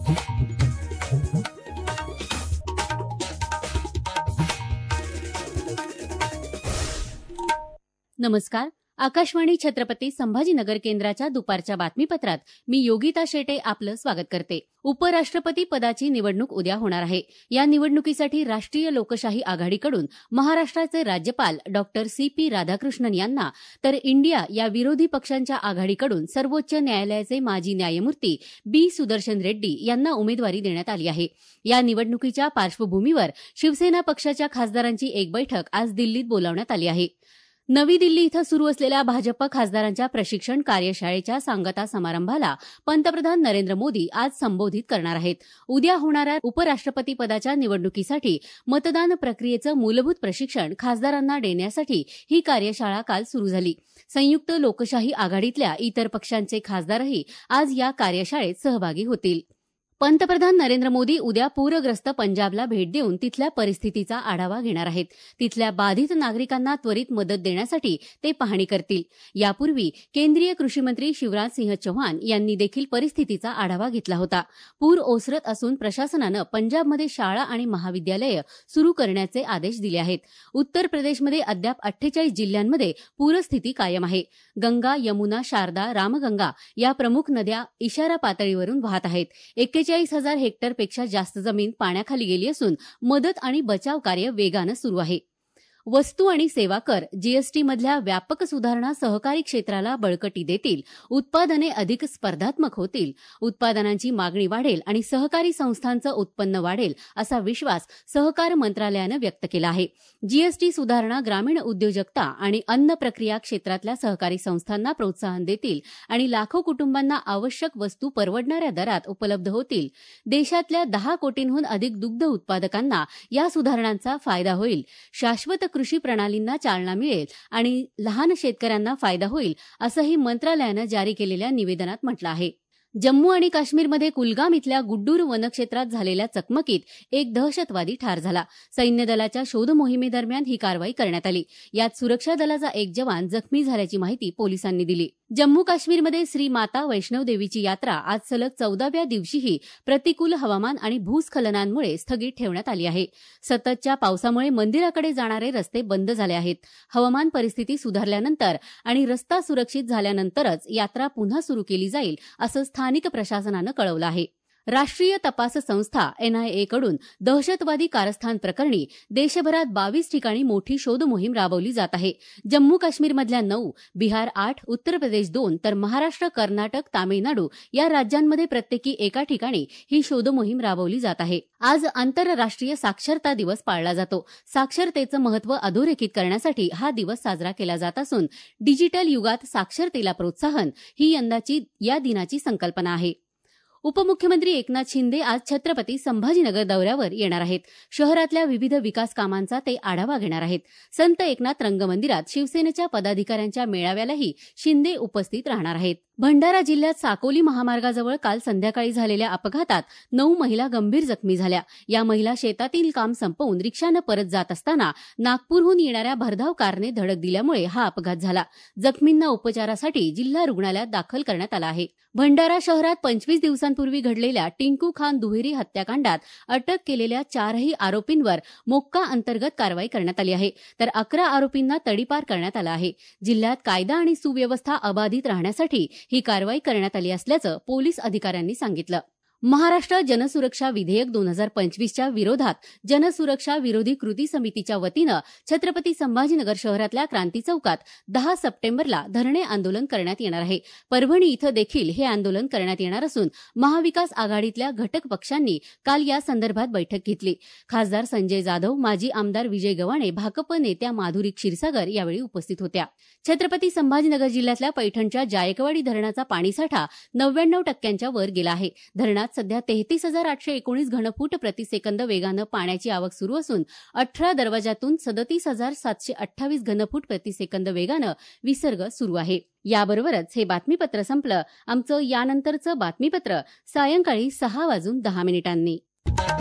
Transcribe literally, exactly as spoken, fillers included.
नमस्कार. आकाशवाणी छत्रपती संभाजीनगर केंद्राच्या दुपारच्या बातमीपत्रात मी योगिता शेटे आपलं स्वागत करते. उपराष्ट्रपती पदाची निवडणूक उद्या होणार आहे. या निवडणुकीसाठी राष्ट्रीय लोकशाही आघाडीकडून महाराष्ट्राचे राज्यपाल डॉक्टर सी पी राधाकृष्णन यांना तर इंडिया या विरोधी पक्षांच्या आघाडीकडून सर्वोच्च न्यायालयाचे माजी न्यायमूर्ती बी सुदर्शन रेड्डी यांना उमेदवारी देण्यात आली आहे. या निवडणुकीच्या पार्श्वभूमीवर शिवसेना पक्षाच्या खासदारांची एक बैठक आज दिल्लीत बोलावण्यात आली आहे. नवी दिल्ली इथं सुरू असलेल्या भाजप खासदारांच्या प्रशिक्षण कार्यशाळेच्या सांगता समारंभाला पंतप्रधान नरेंद्र मोदी आज संबोधित करणार आहेत. उद्या होणाऱ्या उपराष्ट्रपती पदाच्या निवडणुकीसाठी मतदान प्रक्रियेचं मूलभूत प्रशिक्षण खासदारांना देण्यासाठी ही कार्यशाळा काल सुरू झाली. संयुक्त लोकशाही आघाडीतल्या इतर पक्षांचे खासदारही आज या कार्यशाळेत सहभागी होतील. पंतप्रधान नरेंद्र मोदी उद्या पूरग्रस्त पंजाबला भेट देऊन तिथल्या परिस्थितीचा आढावा घेणार आहेत. तिथल्या बाधित नागरिकांना त्वरित मदत देण्यासाठी ते पाहणी करतील. यापूर्वी केंद्रीय कृषी मंत्री शिवराज सिंह चौहान यांनी देखील परिस्थितीचा आढावा घेतला होता. पूर ओसरत असून प्रशासनानं पंजाबमध्ये शाळा आणि महाविद्यालयं सुरू करण्याचे आदेश दिले आहेत. उत्तर प्रदेशमध्ये अद्याप अठ्ठेचाळीस जिल्ह्यांमध्ये पूरस्थिती कायम आहे. गंगा, यमुना, शारदा, रामगंगा या प्रमुख नद्या इशारा पातळीवरून वाहत आहेत. एक्केचाळीस हजार हेक्टरपेक्षा जास्त जमीन पाण्याखाली गेली असून मदत आणि बचाव कार्य वेगानं सुरू आहे. वस्तू आणि सेवा कर जीएसटीमधल्या व्यापक सुधारणा सहकारी क्षेत्राला बळकटी देतील. उत्पादने अधिक स्पर्धात्मक होतील. उत्पादनांची मागणी वाढेल आणि सहकारी संस्थांचं उत्पन्न वाढेल असा विश्वास सहकार मंत्रालयानं व्यक्त केला आहे. जीएसटी सुधारणा ग्रामीण उद्योजकता आणि अन्न प्रक्रिया क्षेत्रातल्या सहकारी संस्थांना प्रोत्साहन देतील आणि लाखो कुटुंबांना आवश्यक वस्तू परवडणाऱ्या दरात उपलब्ध होतील. देशातल्या दहा कोटींहून अधिक दुग्ध उत्पादकांना या सुधारणांचा फायदा होईल. शाश्वत कृषी प्रणालींना चालना मिळेल आणि लहान शेतकऱ्यांना फायदा होईल असंही मंत्रालयानं जारी केलेल्या निवेदनात म्हटलं आहे. जम्मू आणि काश्मीरमध्ये कुलगाम इथल्या गुड्डूर वनक्षेत्रात झालेल्या चकमकीत एक दहशतवादी ठार झाला. सैन्य दलाच्या शोध मोहिमेदरम्यान ही कारवाई करण्यात आली. यात सुरक्षा दलाचा एक जवान जखमी झाल्याची माहिती पोलिसांनी दिली. जम्मू काश्मीरमध्ये श्री माता वैष्णवदेवीची यात्रा आज सलग चौदाव्या दिवशीही प्रतिकूल हवामान आणि भूस्खलनांमुळे स्थगित ठेवण्यात आली आहे. सततच्या पावसामुळे मंदिराकडे जाणारे रस्ते बंद झाले आहेत. हवामान परिस्थिती सुधारल्यानंतर आणि रस्ता सुरक्षित झाल्यानंतरच यात्रा पुन्हा सुरू केली जाईल असं स्थानिक प्रशासनानं कळवलं आहे. राष्ट्रीय तपास संस्था एनआयएकडून दहशतवादी कारस्थान प्रकरणी देशभरात बावीस ठिकाणी मोठी शोध मोहीम राबवली जात आहे. जम्मू काश्मीरमधल्या नऊ, बिहार आठ, उत्तर प्रदेश दोन तर महाराष्ट्र, कर्नाटक, तामिळनाडू या राज्यांमध्ये प्रत्येकी एका ठिकाणी ही शोध मोहीम राबवली जात आहे. आज आंतरराष्ट्रीय साक्षरता दिवस पाळला जातो. साक्षरतेचं महत्त्व अधोरेखित करण्यासाठी हा दिवस साजरा केला जात असून डिजिटल युगात साक्षरतेला प्रोत्साहन ही यंदाची या दिनाची संकल्पना आहे. उपमुख्यमंत्री एकनाथ शिंदे आज छत्रपती संभाजीनगर दौऱ्यावर येणार आहेत. शहरातल्या विविध विकास कामांचा ते आढावा घेणार आहेत. संत एकनाथ रंगमंदिरात शिवसेनेच्या पदाधिकाऱ्यांच्या मेळाव्यालाही शिंदे उपस्थित राहणार आहेत. भंडारा जिल्ह्यात साकोली महामार्गाजवळ काल संध्याकाळी झालेल्या अपघातात नऊ महिला गंभीर जखमी झाल्या. या महिला शेतातील काम संपवून रिक्षानं परत जात असताना नागपूरहून येणाऱ्या भरधाव कारने धडक दिल्यामुळे हा अपघात झाला. जखमींना उपचारासाठी जिल्हा रुग्णालयात दाखल करण्यात आलं आहे. भंडारा शहरात पंचवीस दिवसांपूर्वी घडलेल्या टिंकू खान दुहेरी हत्याकांडात अटक केलेल्या चारही आरोपींवर मोक्का अंतर्गत कारवाई करण्यात आली आहे. तर अकरा आरोपींना तडीपार करण्यात आलं आहे. जिल्ह्यात कायदा आणि सुव्यवस्था अबाधित राहण्यासाठी ही कारवाई करण्यात आली असल्याचं पोलीस अधिकाऱ्यांनी सांगितलं. महाराष्ट्र जनसुरक्षा विधेयक दोन हजार पंचवीसच्या विरोधात जनसुरक्षा विरोधी कृती समितीच्या वतीनं छत्रपती संभाजीनगर शहरातल्या क्रांती चौकात दहा सप्टेंबरला धरणे आंदोलन करण्यात येणार आहे. परभणी इथं देखील हे आंदोलन करण्यात येणार असून महाविकास आघाडीतल्या घटक पक्षांनी काल या संदर्भात बैठक घेतली. खासदार संजय जाधव, माजी आमदार विजय गव्हाणे, भाकप नेत्या माधुरी क्षीरसागर यावेळी उपस्थित होत्या. छत्रपती संभाजीनगर जिल्ह्यातल्या पैठणच्या जायकवाडी धरणाचा पाणीसाठा नव्याण्णव टक्क्यांच्या वर गेला आहे. धरणात सध्या तेहतीस हजार आठशे एकोणीस घनफूट प्रतिसेकंद वेगानं पाण्याची आवक सुरू असून अठरा दरवाजातून सदतीस हजार सातशे अठ्ठावीस घनफूट प्रतिसेकंद वेगानं विसर्ग सुरू आहे. याबरोबरच हे बातमीपत्र संपलं. आमचं यानंतरचं बातमीपत्र सायंकाळी सहा वाजून दहा मिनिटांनी.